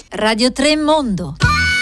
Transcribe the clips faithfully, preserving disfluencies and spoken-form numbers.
Radio tre Mondo.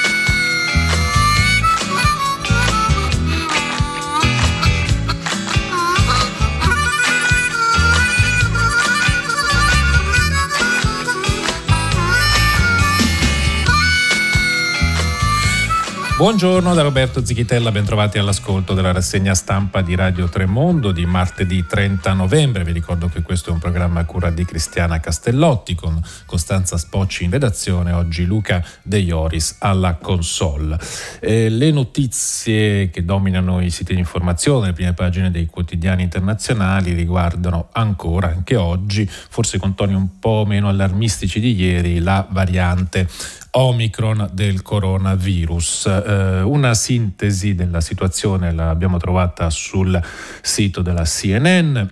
Buongiorno da Roberto Zichitella, bentrovati all'ascolto della rassegna stampa di Radio tre Mondo di martedì trenta novembre. Vi ricordo che questo è un programma a cura di Cristiana Castellotti con Costanza Spocci in redazione, oggi Luca De Ioris alla console. Eh, le notizie che dominano i siti di informazione, le prime pagine dei quotidiani internazionali riguardano ancora, anche oggi, forse con toni un po' meno allarmistici di ieri, la variante Omicron del coronavirus. Eh, una sintesi della situazione l'abbiamo trovata sul sito della C N N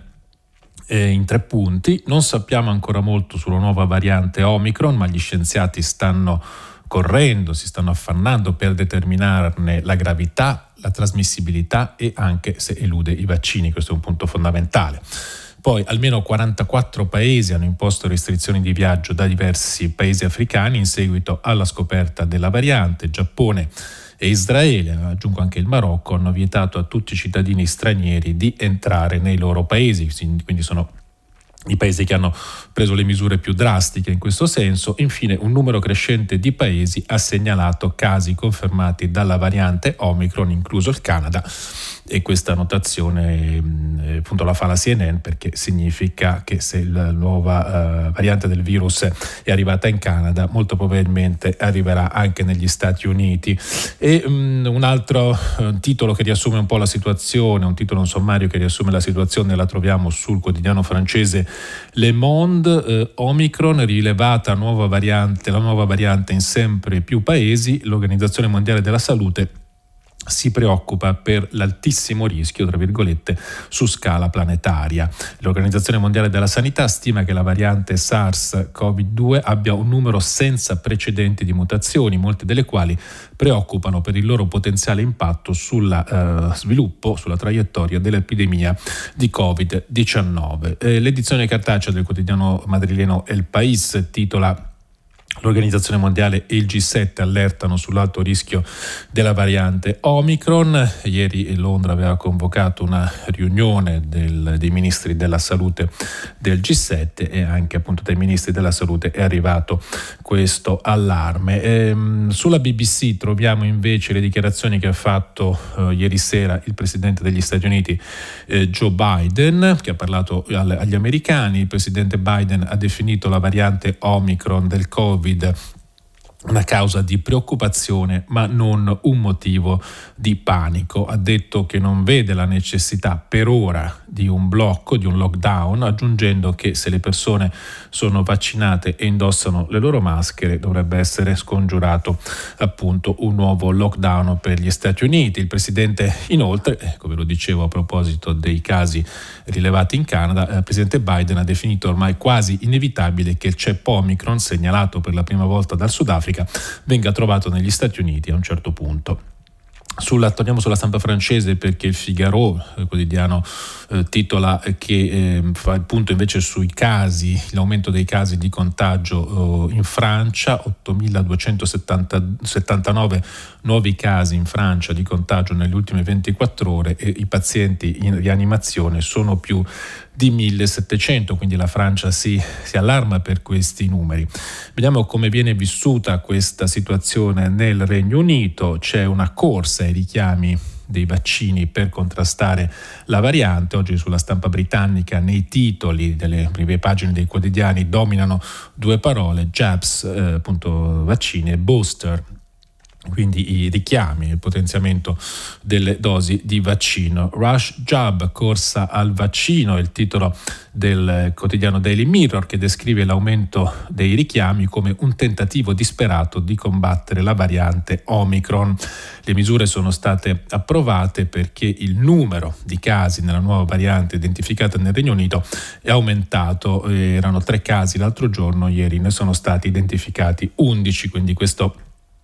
eh, in tre punti. Non sappiamo ancora molto sulla nuova variante Omicron, ma gli scienziati stanno correndo, si stanno affannando per determinarne la gravità, la trasmissibilità e anche se elude i vaccini. Questo è un punto fondamentale. Poi almeno quarantaquattro paesi hanno imposto restrizioni di viaggio da diversi paesi africani in seguito alla scoperta della variante. Giappone e Israele, aggiungo anche il Marocco, hanno vietato a tutti i cittadini stranieri di entrare nei loro paesi, quindi sono i paesi che hanno preso le misure più drastiche in questo senso. Infine, un numero crescente di paesi ha segnalato casi confermati dalla variante Omicron, incluso il Canada, e questa notazione eh, appunto la fa la C N N perché significa che se la nuova eh, variante del virus è arrivata in Canada, molto probabilmente arriverà anche negli Stati Uniti. E um, un altro uh, titolo che riassume un po' la situazione, un titolo, un sommario che riassume la situazione, la troviamo sul quotidiano francese Le Monde. eh, Omicron rilevata nuova variante, la nuova variante in sempre più paesi. L'Organizzazione Mondiale della Salute si preoccupa per l'altissimo rischio, tra virgolette, su scala planetaria. L'Organizzazione Mondiale della Sanità stima che la variante SARS-CoV due abbia un numero senza precedenti di mutazioni, molte delle quali preoccupano per il loro potenziale impatto sul eh, sviluppo, sulla traiettoria dell'epidemia di covid diciannove. Eh, l'edizione cartacea del quotidiano madrileno El País titola: L'Organizzazione Mondiale e il G sette allertano sull'alto rischio della variante Omicron. Ieri Londra aveva convocato una riunione del, dei ministri della salute del G sette e anche appunto dai ministri della salute è arrivato questo allarme. Ehm, sulla B B C troviamo invece le dichiarazioni che ha fatto eh, ieri sera il presidente degli Stati Uniti eh, Joe Biden, che ha parlato al, agli americani. Il presidente Biden ha definito la variante Omicron del Covid una causa di preoccupazione ma non un motivo di panico. Ha detto che non vede la necessità per ora di un blocco, di un lockdown, aggiungendo che se le persone sono vaccinate e indossano le loro maschere dovrebbe essere scongiurato appunto un nuovo lockdown per gli Stati Uniti. Il presidente inoltre, come lo dicevo a proposito dei casi rilevati in Canada, il presidente Biden ha definito ormai quasi inevitabile che il ceppo Omicron, segnalato per la prima volta dal Sudafrica, venga trovato negli Stati Uniti a un certo punto. Sulla, torniamo sulla stampa francese perché il Figaro, il quotidiano, eh, titola che eh, fa il punto invece sui casi, l'aumento dei casi di contagio eh, in Francia, ottomiladuecentosettantanove nuovi casi in Francia di contagio nelle ultime ventiquattro ore e i pazienti in rianimazione sono più di millesettecento, quindi la Francia si, si allarma per questi numeri. Vediamo come viene vissuta questa situazione nel Regno Unito. C'è una corsa ai richiami dei vaccini per contrastare la variante. Oggi sulla stampa britannica, nei titoli delle prime pagine dei quotidiani, dominano due parole: jabs, eh, appunto vaccini, e booster, quindi i richiami, il potenziamento delle dosi di vaccino. Rush Jab, corsa al vaccino, è il titolo del quotidiano Daily Mirror, che descrive l'aumento dei richiami come un tentativo disperato di combattere la variante Omicron. Le misure sono state approvate perché il numero di casi nella nuova variante identificata nel Regno Unito è aumentato. Erano tre casi l'altro giorno, ieri ne sono stati identificati undici, quindi questo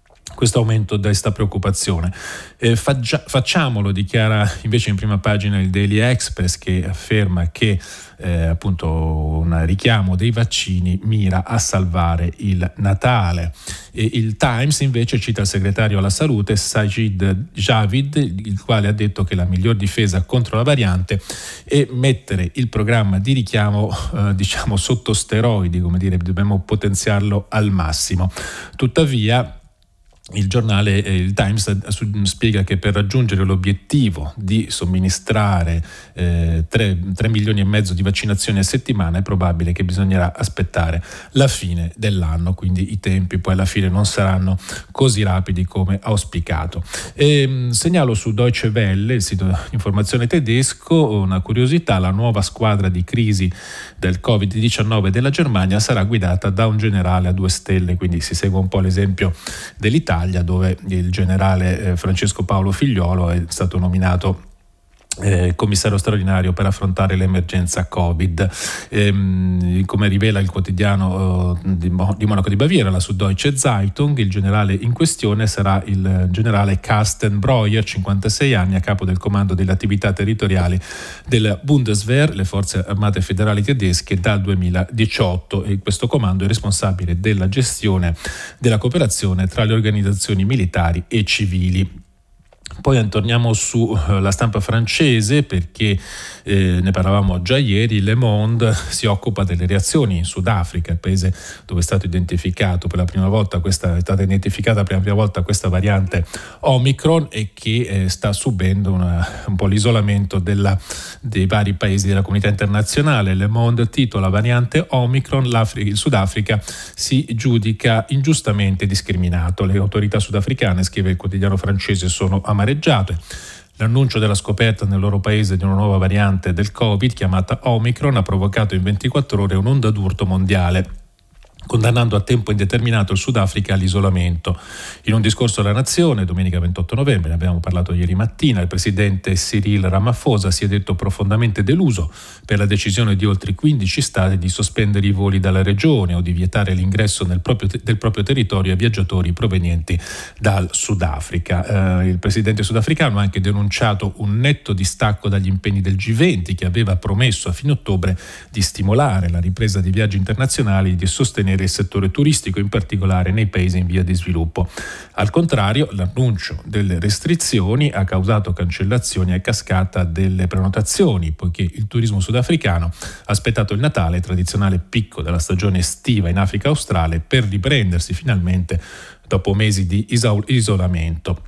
questo aumento desta preoccupazione. Eh, faccia, facciamolo, dichiara invece in prima pagina il Daily Express, che afferma che eh, appunto un richiamo dei vaccini mira a salvare il Natale. E il Times invece cita il segretario alla salute Sajid Javid, il quale ha detto che la miglior difesa contro la variante è mettere il programma di richiamo eh, diciamo sotto steroidi, come dire, dobbiamo potenziarlo al massimo. Tuttavia il giornale, il Times, spiega che per raggiungere l'obiettivo di somministrare eh, tre milioni e mezzo di vaccinazioni a settimana è probabile che bisognerà aspettare la fine dell'anno, quindi i tempi poi alla fine non saranno così rapidi come auspicato. E, segnalo su Deutsche Welle, il sito di informazione tedesco, una curiosità: la nuova squadra di crisi del covid diciannove della Germania sarà guidata da un generale a due stelle, quindi si segue un po' l'esempio dell'Italia, dove il generale Francesco Paolo Figliuolo è stato nominato Eh, commissario straordinario per affrontare l'emergenza Covid. Ehm, come rivela il quotidiano eh, di, di Monaco di Baviera, la Süddeutsche Zeitung, il generale in questione sarà il generale Carsten Breuer, cinquantasei anni, a capo del comando delle attività territoriali della Bundeswehr, le forze armate federali tedesche, dal duemiladiciotto, e questo comando è responsabile della gestione della cooperazione tra le organizzazioni militari e civili. Poi torniamo sulla stampa francese, perché eh, ne parlavamo già ieri. Le Monde si occupa delle reazioni in Sudafrica, il paese dove è stato identificato per la prima volta questa è stata identificata per la prima volta questa variante Omicron, e che eh, sta subendo una, un po' l'isolamento della, dei vari paesi della comunità internazionale. Le Monde titola: variante Omicron, il Sudafrica si giudica ingiustamente discriminato. Le autorità sudafricane, scrive il quotidiano francese, sono amareggiate. L'annuncio della scoperta nel loro paese di una nuova variante del Covid chiamata Omicron ha provocato in ventiquattro ore un'onda d'urto mondiale, condannando a tempo indeterminato il Sudafrica all'isolamento. In un discorso alla Nazione, domenica ventotto novembre, ne abbiamo parlato ieri mattina, il presidente Cyril Ramaphosa si è detto profondamente deluso per la decisione di oltre quindici stati di sospendere i voli dalla regione o di vietare l'ingresso nel proprio te- del proprio territorio a viaggiatori provenienti dal Sudafrica. Eh, il presidente sudafricano ha anche denunciato un netto distacco dagli impegni del G venti, che aveva promesso a fine ottobre di stimolare la ripresa dei viaggi internazionali e di sostenere il settore turistico, in particolare nei paesi in via di sviluppo. Al contrario, l'annuncio delle restrizioni ha causato cancellazioni a cascata delle prenotazioni, poiché il turismo sudafricano ha aspettato il Natale, tradizionale picco della stagione estiva in Africa australe, per riprendersi finalmente dopo mesi di isol- isolamento.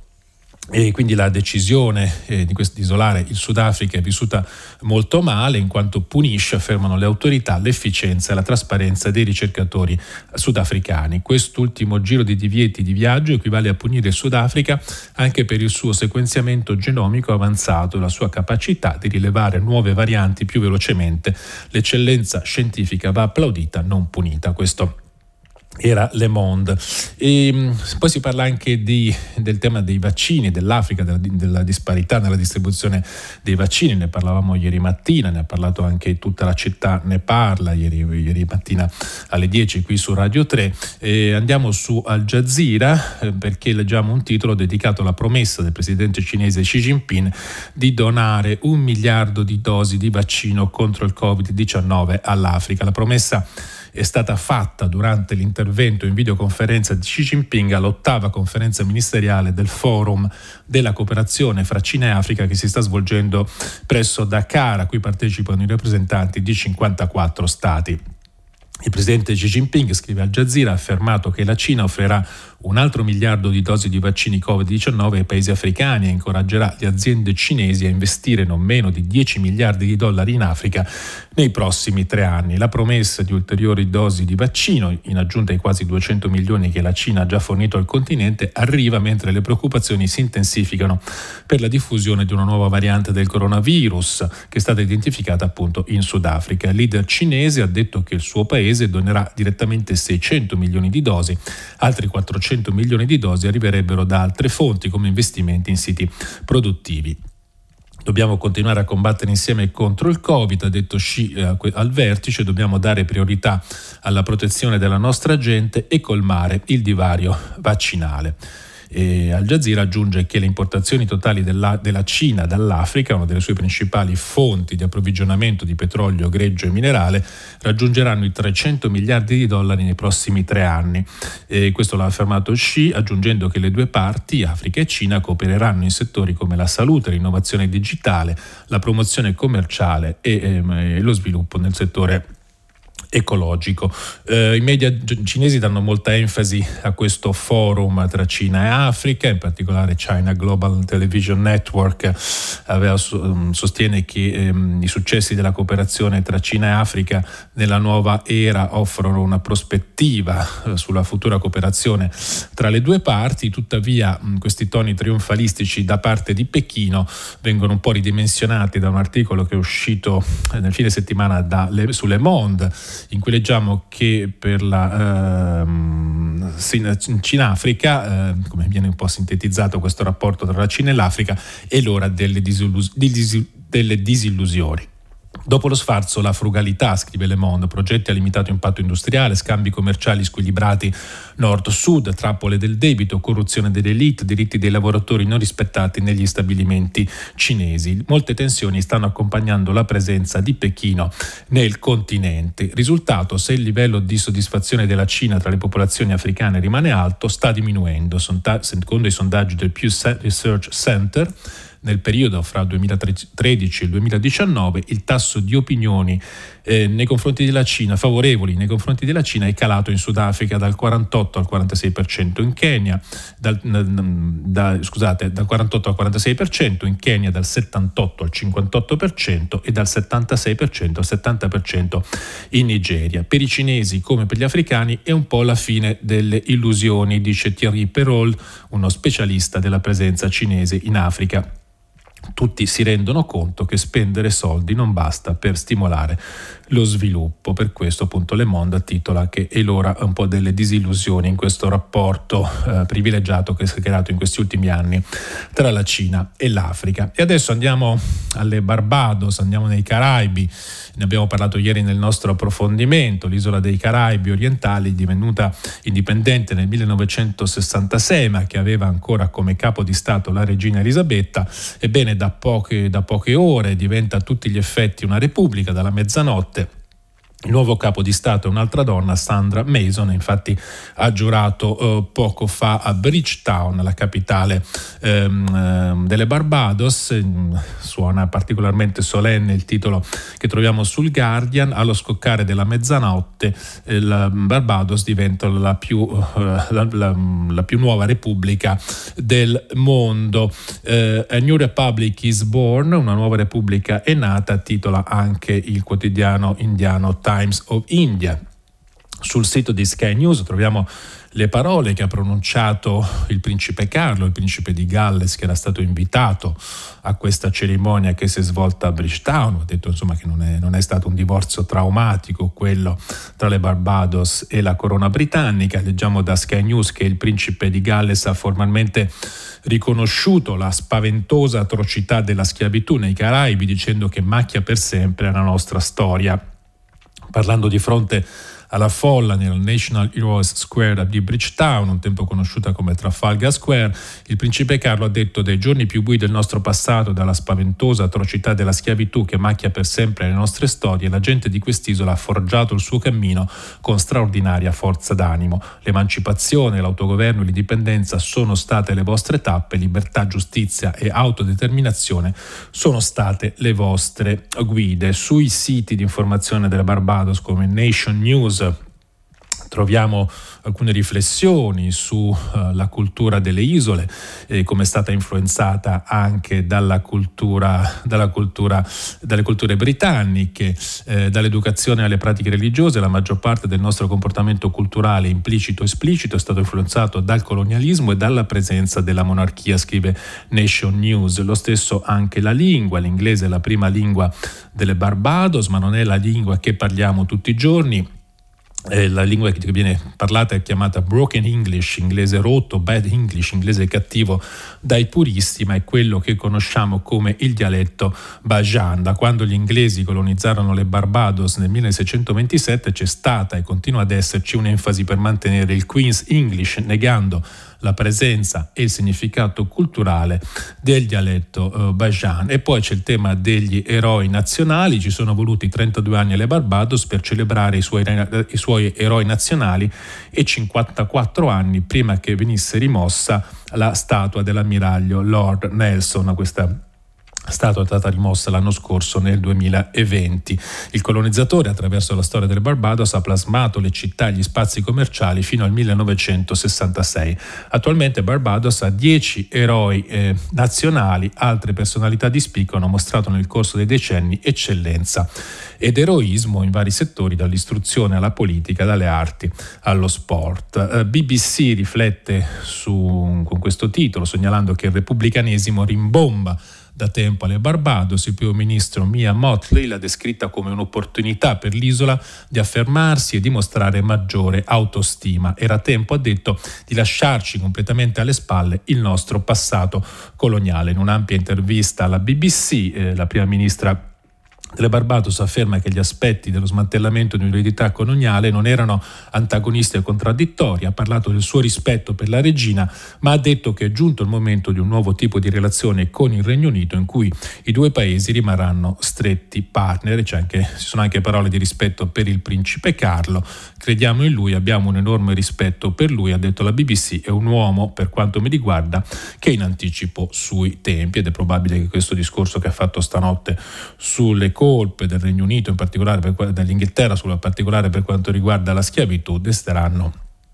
E quindi la decisione eh, di, questo, di isolare il Sudafrica è vissuta molto male, in quanto punisce, affermano le autorità, l'efficienza e la trasparenza dei ricercatori sudafricani. Quest'ultimo giro di divieti di viaggio equivale a punire il Sudafrica anche per il suo sequenziamento genomico avanzato e la sua capacità di rilevare nuove varianti più velocemente. L'eccellenza scientifica va applaudita, non punita. Questo era Le Monde. E poi si parla anche di, del tema dei vaccini, dell'Africa, della, della disparità nella distribuzione dei vaccini. Ne parlavamo ieri mattina, ne ha parlato anche tutta la città, ne parla ieri, ieri mattina alle dieci qui su Radio tre. E andiamo su Al Jazeera, eh, perché leggiamo un titolo dedicato alla promessa del presidente cinese Xi Jinping di donare un miliardo di dosi di vaccino contro il covid diciannove all'Africa. La promessa è stata fatta durante l'intervento in videoconferenza di Xi Jinping all'ottava conferenza ministeriale del Forum della cooperazione fra Cina e Africa, che si sta svolgendo presso Dakar, a cui partecipano i rappresentanti di cinquantaquattro stati. Il presidente Xi Jinping, scrive Al Jazeera, ha affermato che la Cina offrirà un altro miliardo di dosi di vaccini covid diciannove ai paesi africani e incoraggerà le aziende cinesi a investire non meno di dieci miliardi di dollari in Africa nei prossimi tre anni. La promessa di ulteriori dosi di vaccino, in aggiunta ai quasi duecento milioni che la Cina ha già fornito al continente, arriva mentre le preoccupazioni si intensificano per la diffusione di una nuova variante del coronavirus che è stata identificata appunto in Sudafrica. Il leader cinese ha detto che il suo paese donerà direttamente seicento milioni di dosi, altri quattrocento milioni di dosi arriverebbero da altre fonti come investimenti in siti produttivi. Dobbiamo continuare a combattere insieme contro il Covid, ha detto Xi eh, al vertice, dobbiamo dare priorità alla protezione della nostra gente e colmare il divario vaccinale. E Al Jazeera aggiunge che le importazioni totali della, della Cina dall'Africa, una delle sue principali fonti di approvvigionamento di petrolio, greggio e minerale, raggiungeranno i trecento miliardi di dollari nei prossimi tre anni. E questo l'ha affermato Xi, aggiungendo che le due parti, Africa e Cina, coopereranno in settori come la salute, l'innovazione digitale, la promozione commerciale e, e lo sviluppo nel settore ecologico. Eh, I media cinesi danno molta enfasi a questo forum tra Cina e Africa, in particolare China Global Television Network aveva, sostiene che ehm, i successi della cooperazione tra Cina e Africa nella nuova era offrono una prospettiva eh, sulla futura cooperazione tra le due parti. Tuttavia mh, questi toni trionfalistici da parte di Pechino vengono un po' ridimensionati da un articolo che è uscito nel fine settimana da Le, su Le Monde, in cui leggiamo che per la ehm, Cina-Africa, eh, come viene un po' sintetizzato questo rapporto tra la Cina e l'Africa, è l'ora delle, disillus- delle disillusioni. Dopo lo sfarzo, la frugalità, scrive Le Monde, progetti a limitato impatto industriale, scambi commerciali squilibrati nord-sud, trappole del debito, corruzione delle elite, diritti dei lavoratori non rispettati negli stabilimenti cinesi. Molte tensioni stanno accompagnando la presenza di Pechino nel continente. Risultato: se il livello di soddisfazione della Cina tra le popolazioni africane rimane alto, sta diminuendo. Secondo i sondaggi del Pew Research Center, nel periodo fra il duemilatredici e il duemiladiciannove il tasso di opinioni eh, nei confronti della Cina, favorevoli nei confronti della Cina, è calato in Sudafrica dal quarantotto al quarantasei per cento, in Kenya dal, da, scusate, dal quarantotto al quarantasei per cento, in Kenya dal settantotto al cinquantotto per cento e dal settantasei per cento al settanta per cento in Nigeria. Per i cinesi, come per gli africani, è un po' la fine delle illusioni, dice Thierry Perol, uno specialista della presenza cinese in Africa. Tutti si rendono conto che spendere soldi non basta per stimolare lo sviluppo. Per questo appunto Le Monde titola che è l'ora un po' delle disillusioni in questo rapporto eh, privilegiato che si è creato in questi ultimi anni tra la Cina e l'Africa. E adesso andiamo alle Barbados, andiamo nei Caraibi. Ne abbiamo parlato ieri nel nostro approfondimento. L'isola dei Caraibi orientali, divenuta indipendente nel millenovecentosessantasei, ma che aveva ancora come capo di Stato la regina Elisabetta, ebbene da poche, da poche ore diventa a tutti gli effetti una repubblica dalla mezzanotte. Il nuovo capo di Stato è un'altra donna, Sandra Mason, infatti ha giurato eh, poco fa a Bridgetown, la capitale ehm, delle Barbados. Suona particolarmente solenne il titolo che troviamo sul Guardian: allo scoccare della mezzanotte eh, la Barbados diventa la più, eh, la, la, la più nuova repubblica del mondo. Eh, A New Republic is born, una nuova repubblica è nata, titola anche il quotidiano indiano Times of India. Sul sito di Sky News troviamo le parole che ha pronunciato il principe Carlo, il principe di Galles, che era stato invitato a questa cerimonia che si è svolta a Bridgetown. Ha detto insomma che non è, non è stato un divorzio traumatico quello tra le Barbados e la corona britannica. Leggiamo da Sky News che il principe di Galles ha formalmente riconosciuto la spaventosa atrocità della schiavitù nei Caraibi, dicendo che macchia per sempre la nostra storia. Parlando di fronte alla folla nel National Heroes Square di Bridgetown, un tempo conosciuta come Trafalgar Square, il principe Carlo ha detto: dai giorni più bui del nostro passato, dalla spaventosa atrocità della schiavitù che macchia per sempre le nostre storie, la gente di quest'isola ha forgiato il suo cammino con straordinaria forza d'animo. L'emancipazione, l'autogoverno e l'indipendenza sono state le vostre tappe, libertà, giustizia e autodeterminazione sono state le vostre guide. Sui siti di informazione delle Barbados come Nation News troviamo alcune riflessioni sulla uh, cultura delle isole, eh, come è stata influenzata anche dalla cultura, dalla cultura, dalle culture britanniche, eh, dall'educazione alle pratiche religiose. La maggior parte del nostro comportamento culturale, implicito o esplicito, è stato influenzato dal colonialismo e dalla presenza della monarchia, scrive Nation News. Lo stesso anche la lingua. L'inglese è la prima lingua delle Barbados, ma non è la lingua che parliamo tutti i giorni. Eh, la lingua che viene parlata è chiamata Broken English, inglese rotto, Bad English, inglese cattivo dai puristi, ma è quello che conosciamo come il dialetto Bajan. Da quando gli inglesi colonizzarono le Barbados nel milleseicentoventisette c'è stata e continua ad esserci un'enfasi per mantenere il Queen's English, negando la presenza e il significato culturale del dialetto eh, Bajan. E poi c'è il tema degli eroi nazionali. Ci sono voluti trentadue anni alle Barbados per celebrare i suoi, i suoi eroi nazionali e cinquantaquattro anni prima che venisse rimossa la statua dell'ammiraglio Lord Nelson. Questa statua è stata rimossa l'anno scorso nel duemilaventi. Il colonizzatore, attraverso la storia del Barbados, ha plasmato le città e gli spazi commerciali fino al millenovecentosessantasei. Attualmente Barbados ha dieci eroi eh, nazionali. Altre personalità di spicco hanno mostrato nel corso dei decenni eccellenza ed eroismo in vari settori, dall'istruzione alla politica, dalle arti allo sport. Eh, B B C riflette su, con questo titolo, segnalando che il repubblicanesimo rimbomba da tempo alle Barbados. Il primo ministro Mia Mottley l'ha descritta come un'opportunità per l'isola di affermarsi e dimostrare maggiore autostima. Era tempo, ha detto, di lasciarci completamente alle spalle il nostro passato coloniale. In un'ampia intervista alla B B C, eh, la prima ministra delle Barbados afferma che gli aspetti dello smantellamento di un'eredità coloniale non erano antagonisti e contraddittori. Ha parlato del suo rispetto per la regina, ma ha detto che è giunto il momento di un nuovo tipo di relazione con il Regno Unito in cui i due paesi rimarranno stretti partner. C'è anche, ci sono anche parole di rispetto per il principe Carlo. Crediamo in lui, abbiamo un enorme rispetto per lui, ha detto la B B C. È un uomo, per quanto mi riguarda, che è in anticipo sui tempi, ed è probabile che questo discorso che ha fatto stanotte sulle colpe del Regno Unito, in particolare per, dell'Inghilterra, in particolare per quanto riguarda la schiavitù, desteranno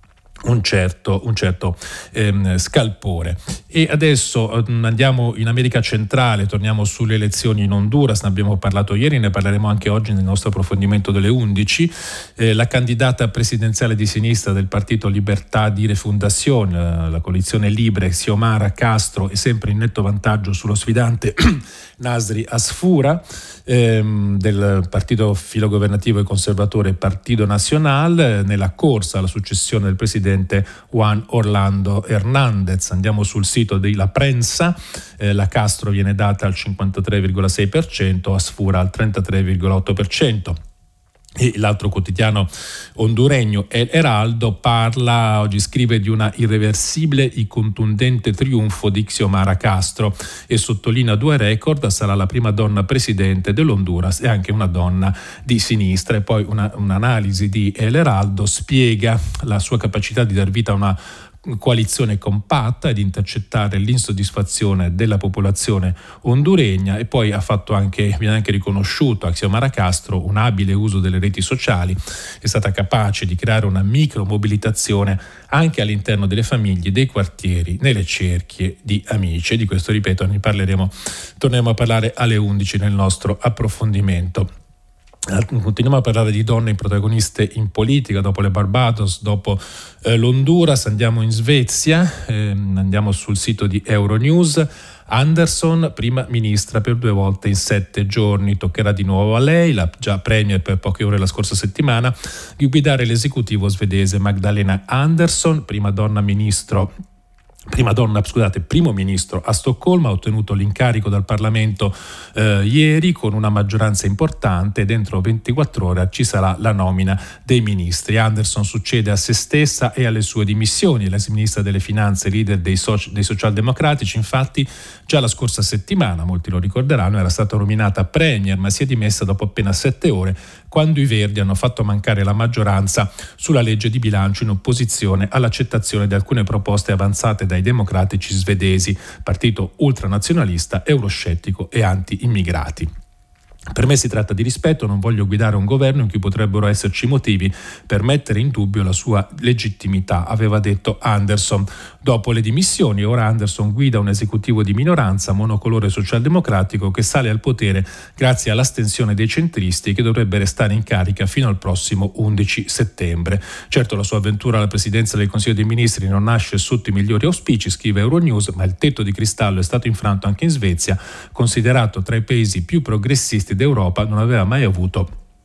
un certo, un certo ehm, scalpore. E adesso ehm, andiamo in America centrale, torniamo sulle elezioni in Honduras. Ne abbiamo parlato ieri, ne parleremo anche oggi nel nostro approfondimento delle undici. Eh, la candidata presidenziale di sinistra del partito Libertà di Refundación, la, la coalizione Libre, Xiomara Castro, è sempre in netto vantaggio sullo sfidante Nasri Asfura, ehm, del partito filogovernativo e conservatore Partido Nacional, eh, nella corsa alla successione del presidente Juan Orlando Hernández. Andiamo sul sito di La Prensa. Eh, la Castro viene data al cinquantatré virgola sei per cento, Asfura al trentatré virgola otto per cento. E l'altro quotidiano honduregno El Heraldo parla, oggi scrive di una irreversibile e contundente trionfo di Xiomara Castro e sottolinea due record: sarà la prima donna presidente dell'Honduras e anche una donna di sinistra. E poi una, un'analisi di El Heraldo spiega la sua capacità di dar vita a una coalizione compatta e di intercettare l'insoddisfazione della popolazione honduregna. E poi ha fatto anche, viene anche riconosciuto a Xiomara Castro un abile uso delle reti sociali. È stata capace di creare una micromobilitazione anche all'interno delle famiglie, dei quartieri, nelle cerchie di amici. E di questo, ripeto, ne parleremo, torneremo a parlare alle undici nel nostro approfondimento. Continuiamo a parlare di donne protagoniste in politica. Dopo le Barbados, dopo eh, l'Honduras, andiamo in Svezia, eh, andiamo sul sito di Euronews. Andersson, prima ministra per due volte in sette giorni. Toccherà di nuovo a lei, la già premier per poche ore la scorsa settimana, di guidare l'esecutivo svedese. Magdalena Andersson, prima donna ministro Prima donna, scusate, primo ministro a Stoccolma, ha ottenuto l'incarico dal Parlamento eh, ieri con una maggioranza importante, e dentro ventiquattro ore ci sarà la nomina dei ministri. Andersson succede a se stessa e alle sue dimissioni. L'ex ministra delle finanze, leader dei, soci, dei socialdemocratici, infatti già la scorsa settimana, molti lo ricorderanno, era stata nominata premier, ma si è dimessa dopo appena sette ore, quando i Verdi hanno fatto mancare la maggioranza sulla legge di bilancio in opposizione all'accettazione di alcune proposte avanzate dai democratici svedesi, partito ultranazionalista, euroscettico e anti-immigrati. Per me si tratta di rispetto, non voglio guidare un governo in cui potrebbero esserci motivi per mettere in dubbio la sua legittimità, aveva detto Andersson. Dopo le dimissioni, ora Andersson guida un esecutivo di minoranza monocolore socialdemocratico che sale al potere grazie all'astensione dei centristi, che dovrebbe restare in carica fino al prossimo undici settembre. Certo, la sua avventura alla presidenza del Consiglio dei Ministri non nasce sotto i migliori auspici, scrive Euronews, ma il tetto di cristallo è stato infranto anche in Svezia, considerato tra i paesi più progressisti d'Europa. Non aveva mai avuto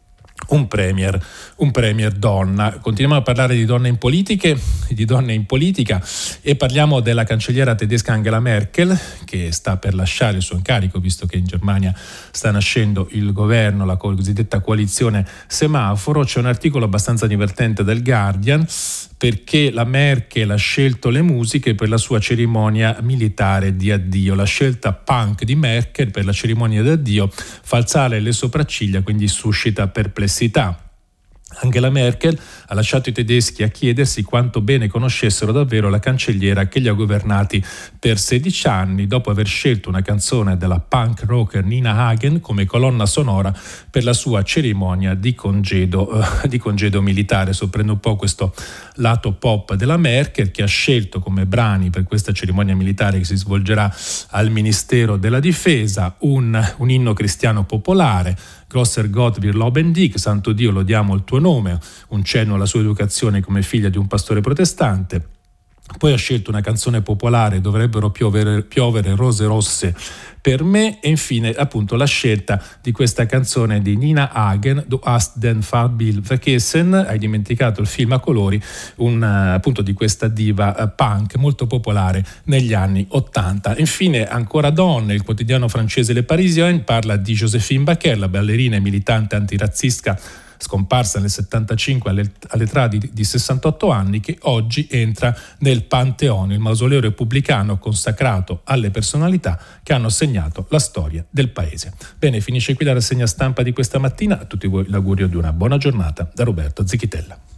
un premier, un premier donna. Continuiamo a parlare di donne in politiche, di donne in politica e parliamo della cancelliera tedesca Angela Merkel, che sta per lasciare il suo incarico visto che in Germania sta nascendo il governo, la cosiddetta coalizione semaforo. C'è un articolo abbastanza divertente del Guardian perché la Merkel ha scelto le musiche per la sua cerimonia militare di addio. La scelta punk di Merkel per la cerimonia di addio fa alzare le sopracciglia, quindi suscita perplessità. Angela Merkel ha lasciato i tedeschi a chiedersi quanto bene conoscessero davvero la cancelliera che li ha governati per sedici anni, dopo aver scelto una canzone della punk rocker Nina Hagen come colonna sonora per la sua cerimonia di congedo, eh, di congedo militare. Sorprende un po' questo lato pop della Merkel, che ha scelto come brani per questa cerimonia militare che si svolgerà al Ministero della Difesa un, un inno cristiano popolare, Grosser Gott wir loben dich, Santo Dio lodiamo il tuo nome, un cenno alla sua educazione come figlia di un pastore protestante. Poi ha scelto una canzone popolare, Dovrebbero piovere, piovere rose rosse per me, e infine appunto la scelta di questa canzone di Nina Hagen, Du hast den Farbild vergessen, hai dimenticato il film a colori, un, appunto di questa diva uh, punk molto popolare negli anni ottanta. Infine ancora donne, il quotidiano francese Le Parisien parla di Joséphine Baker, la ballerina e militante antirazzista scomparsa nel settantacinque all'età di, di sessantotto anni, che oggi entra nel Pantheon, il mausoleo repubblicano consacrato alle personalità che hanno segnato la storia del paese. Bene, finisce qui la rassegna stampa di questa mattina. A tutti voi l'augurio di una buona giornata da Roberto Zichitella.